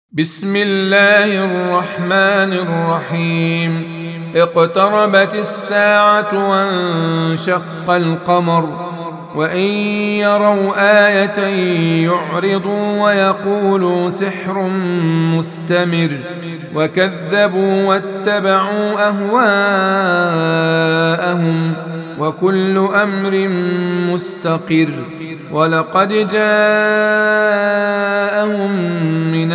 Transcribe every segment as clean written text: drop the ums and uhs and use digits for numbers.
بسم الله الرحمن الرحيم. اقتربت الساعة وانشق القمر وإن يروا آية يعرضوا ويقولوا سحر مستمر وكذبوا واتبعوا أهواءهم وكل أمر مستقر. ولقد جاءهم من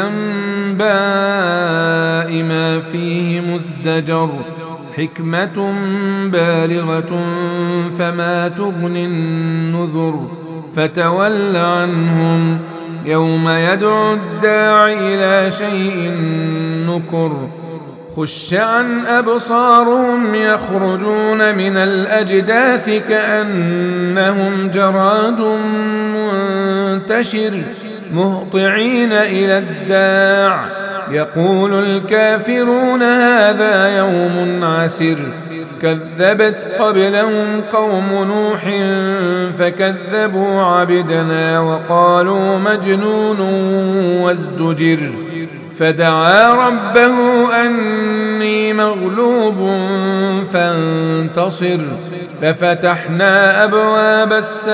الأنباء ما فيه مزدجر حكمة بالغة فما تغني النذر. فتول عنهم يوم يدعو الداع إلى شيء نكر. خش عن أبصارهم يخرجون من الأجداث كأنهم جراد منتشر مهطعين إلى الداع يقول الكافرون هذا يوم عسر. كذبت قبلهم قوم نوح فكذبوا عبدنا وقالوا مجنون وازدجر. فدعا ربه أني مغلوب فانتصر. ففتحنا أبواب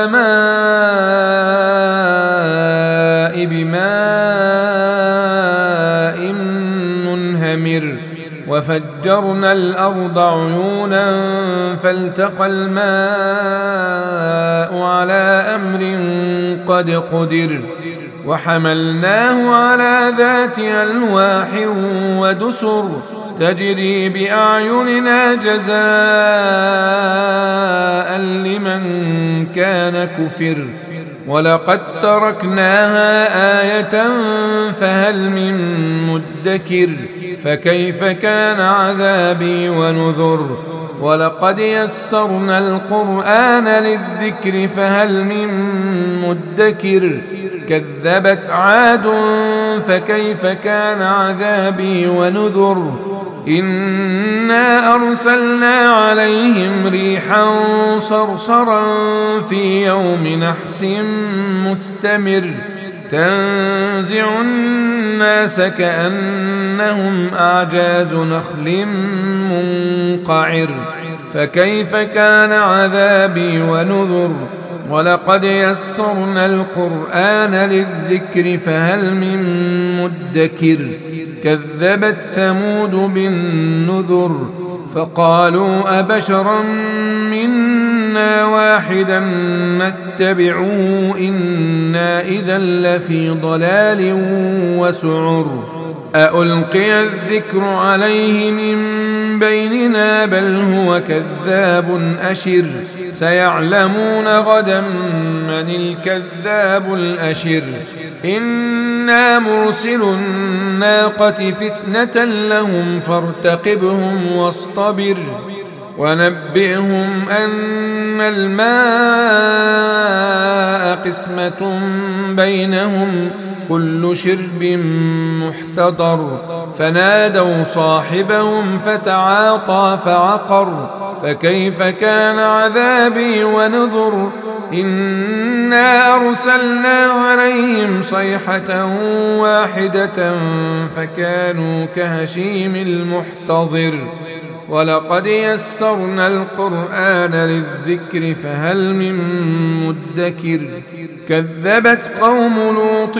السماء بماء منهمر وفجرنا الأرض عيونا فالتقى الماء على أمر قد قدر. وحملناه على ذات ألواح ودسر تجري بأعيننا جزاء لمن كان كفر. ولقد تركناها آية فهل من مدكر. فكيف كان عذابي ونذر. ولقد يسرنا القرآن للذكر فهل من مدكر. كذبت عاد فكيف كان عذابي ونذر. إنا أرسلنا عليهم ريحا صرصرا في يوم نحس مستمر تنزع الناس كأنهم أعجاز نخل منقعر. فكيف كان عذابي ونذر. ولقد يسرنا القرآن للذكر فهل من مدكر. كذبت ثمود بالنذر فقالوا أبشرا منا واحدا نتبعه إنا إذا لفي ضلال وسعر. أألقي الذكر عليه من بيننا بل هو كذاب أشر. سيعلمون غدا من الكذاب الأشر. إنا مرسل الناقة فتنة لهم فارتقبهم واصطبر. ونبئهم أن الماء قسمة بينهم كل شرب محتضر. فنادوا صاحبهم فتعاطى فعقر. فكيف كان عذابي ونذر. إنا أرسلنا عليهم صيحة واحدة فكانوا كهشيم المحتضر. ولقد يسرنا القرآن للذكر فهل من مدكر. كذبت قوم لوط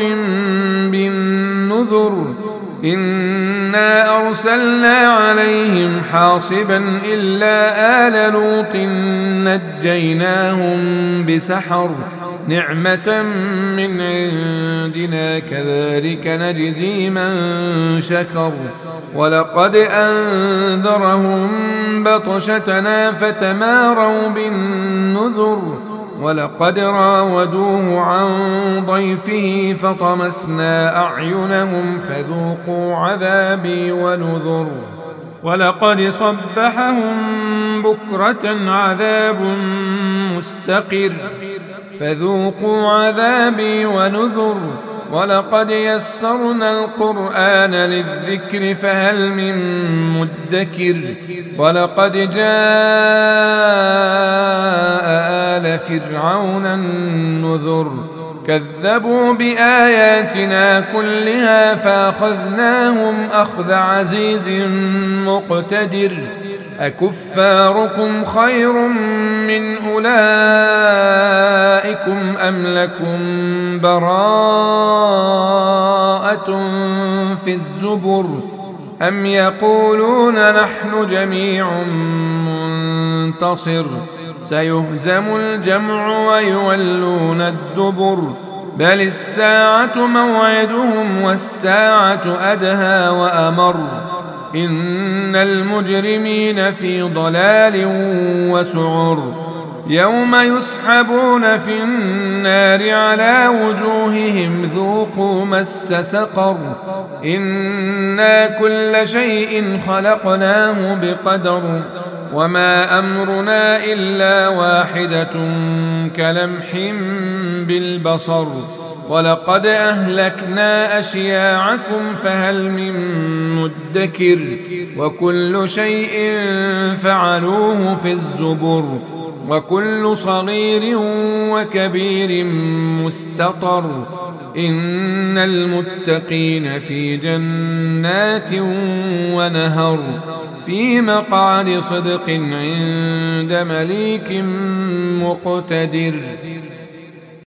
بالنذر. إنا أرسلنا عليهم حاصبا إلا آل لوط نجيناهم بسحر نعمة من عندنا كذلك نجزي من شكر. ولقد أنذرهم بطشتنا فتماروا بالنذر. ولقد راودوه عن ضيفه فطمسنا أعينهم فذوقوا عذابي ونذر. ولقد صبحهم بكرة عذاب مستقر فذوقوا عذابي ونذر. ولقد يسرنا القرآن للذكر فهل من مدكر. ولقد جاء آل فرعون النذر. كذبوا بآياتنا كلها فأخذناهم أخذ عزيز مقتدر أكفاركم خير من أولئكم أم لكم براءة في الزبر أم يقولون نحن جميع منتصر سيهزم الجمع ويولون الدبر بل الساعة موعدهم والساعة أدهى وأمر إن المجرمين في ضلال وسعر يوم يسحبون في النار على وجوههم ذوقوا مس سقر إنا كل شيء خلقناه بقدر وما أمرنا إلا واحدة كلمح بالبصر ولقد أهلكنا أشياعكم فهل من مدكر وكل شيء فعلوه في الزبر وكل صغير وكبير مستطر إن المتقين في جنات ونهر في مقعد صدق عند مليك مقتدر